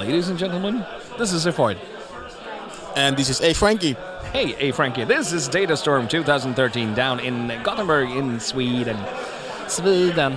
Ladies and gentlemen, this is Ifoid. And this is A. Frankie. Hey, Frankie, this is Datastorm 2013 down in Gothenburg in Sweden. Sweden.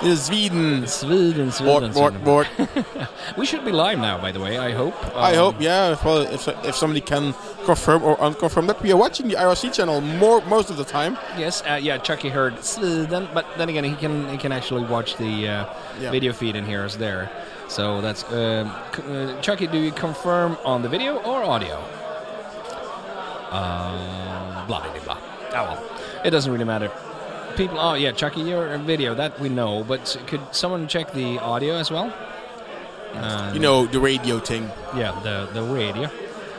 Board. We should be live now, by the way, I hope. I hope, yeah. Well, if somebody can confirm or unconfirm that, we are watching the IRC channel most of the time. Yes, Chucky heard Sweden, but then again, he can actually watch the video feed in here as there. So that's Chucky. Do you confirm on the video or audio? Blah blah blah. Oh well, it doesn't really matter. People, Chucky, your video, that we know, but could someone check the audio as well? The radio thing. Yeah, the radio.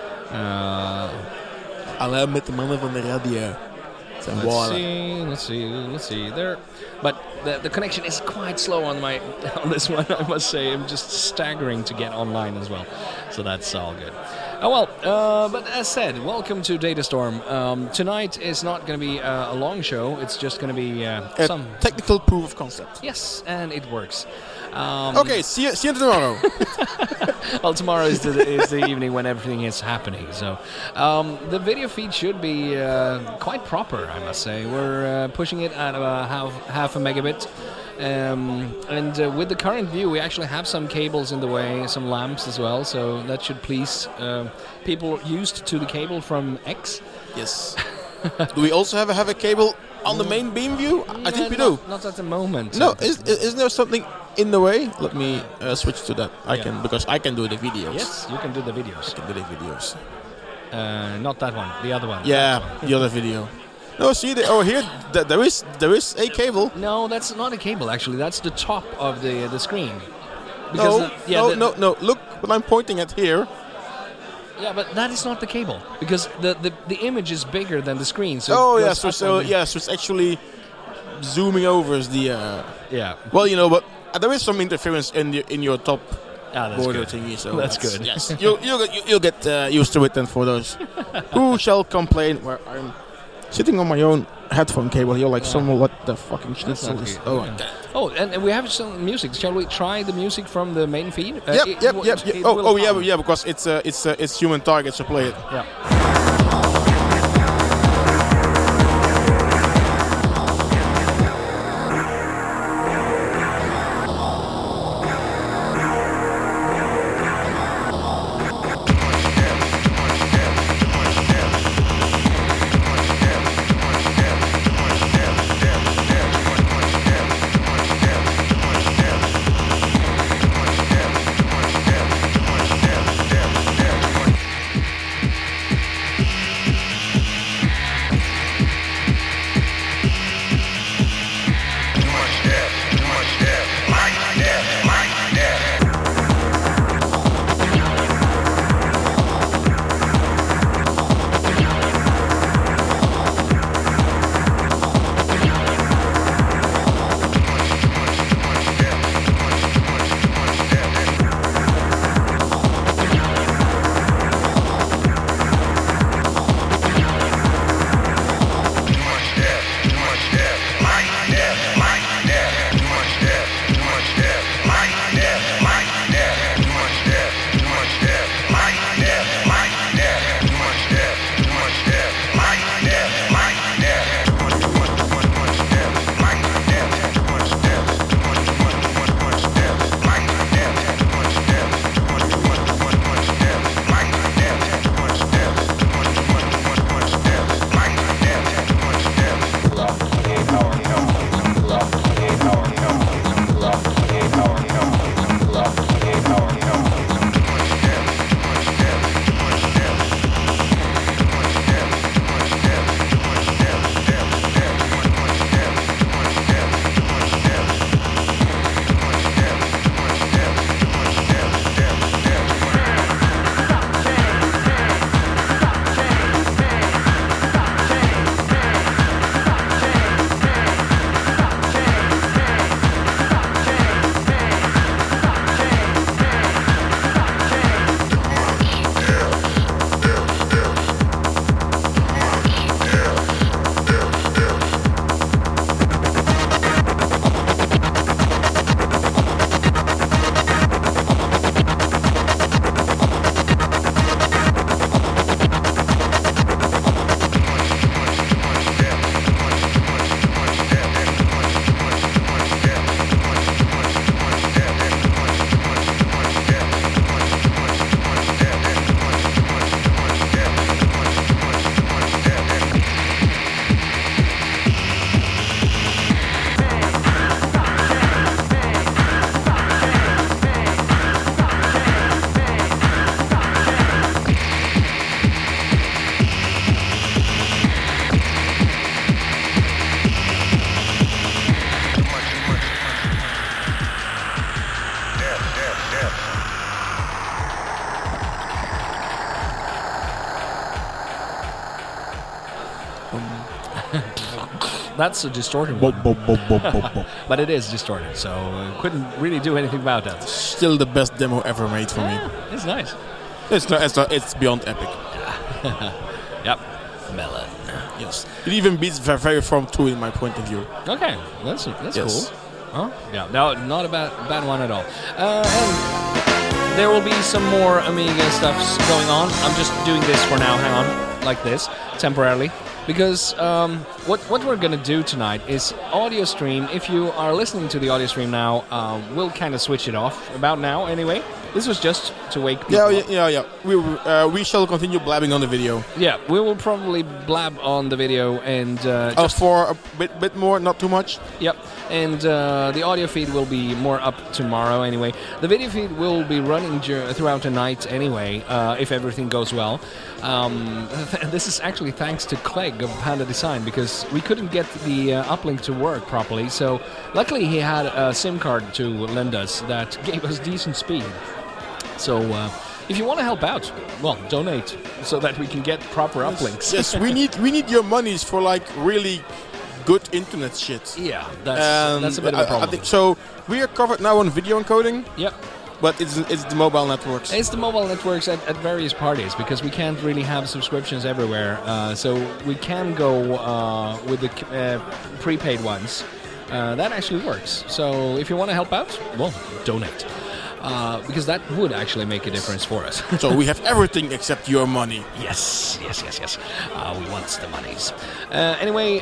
Hallo met de mannen van de radio. Let's see. There, but the connection is quite slow on this one. I must say, I'm just staggering to get online as well. So that's all good. Oh well, but as said, welcome to Datastorm. Tonight is not going to be a long show. It's just going to be some technical proof of concept. Yes, and it works. Okay, see you tomorrow. Well, tomorrow is the evening when everything is happening. So the video feed should be quite proper, I must say. We're pushing it at half a megabit. And with the current view, we actually have some cables in the way, some lamps as well, so that should please people used to the cable from X. Yes. Do we also have a cable on the main beam view? I think we do. Not at the moment. No, isn't there something in the way? Let me switch to that. Because I can do the videos. Yes, you can do the videos. I can do the videos. Not that one, the other one. Yeah, the other video. No, see, over here there is a cable. No, that's not a cable. Actually, that's the top of the screen. No. Look what I'm pointing at here. Yeah, but that is not the cable because the image is bigger than the screen. So so it's actually zooming over as the. Yeah. Well, but there is some interference in your top. That's border good. thingy, so that's good. Yes, you'll get used to it. And for those who shall complain, where I'm sitting on my own headphone cable here, like someone, what the fucking schnitzel is. Oh, okay. Oh, and we have some music. Shall we try the music from the main feed? Yep. Yeah, because it's human target, so play it. Yeah. That's a distorted Bo, one. bo, bo, bo, bo, bo. But it is distorted, so couldn't really do anything about that. Still the best demo ever made for me. It's nice. It's beyond epic. Yep. Melon. Yes. It even beats Very From 2 in my point of view. Okay, that's Yes. cool. Huh? Yeah, no, not a bad one at all. And there will be some more Amiga stuffs going on. I'm just doing this for now. Hang on, like this, temporarily, because what we're gonna do tonight is audio stream. If you are listening to the audio stream now, we'll kind of switch it off about now. Anyway, this was just to wake people up. Yeah. We shall continue blabbing on the video. Yeah, we will probably blab on the video and For a bit more, not too much. Yep, and the audio feed will be more up tomorrow anyway. The video feed will be running throughout the night anyway, if everything goes well. This is actually thanks to Clegg of Panda Design, because we couldn't get the uplink to work properly, so luckily he had a SIM card to lend us that gave us decent speed. So if you want to help out, well, donate so that we can get proper uplinks. Yes, we need your monies for like really good internet shit. Yeah, that's a bit of a problem. I think so. We are covered now on video encoding. Yep. But it's the mobile networks. It's the mobile networks at various parties, because we can't really have subscriptions everywhere. So we can go with the prepaid ones. That actually works. So if you want to help out, well, donate. Because that would actually make a difference for us. So we have everything except your money. Yes. We want the monies. Anyway,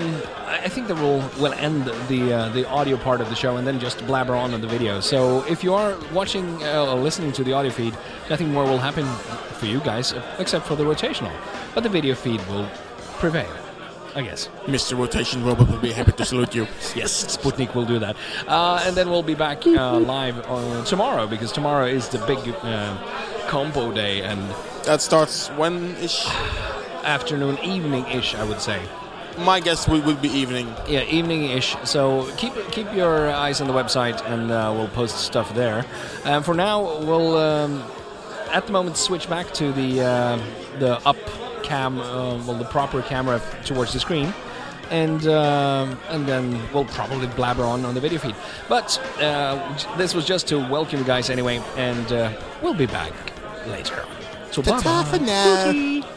I think that we'll end the audio part of the show and then just blabber on the video. So if you are watching or listening to the audio feed, nothing more will happen for you guys except for the rotational. But the video feed will prevail, I guess. Mr. Rotation Robot will be happy to salute you. Yes, Sputnik will do that. And then we'll be back live tomorrow, because tomorrow is the big combo day, and That starts when-ish? afternoon, evening-ish, I would say. My guess would be evening. Yeah, evening-ish. So keep your eyes on the website, and we'll post stuff there. For now, we'll at the moment switch back to the up cam, the proper camera towards the screen, and then we'll probably blabber on the video feed. But this was just to welcome you guys anyway, and we'll be back later. So bye Ta-ta for now. Bye.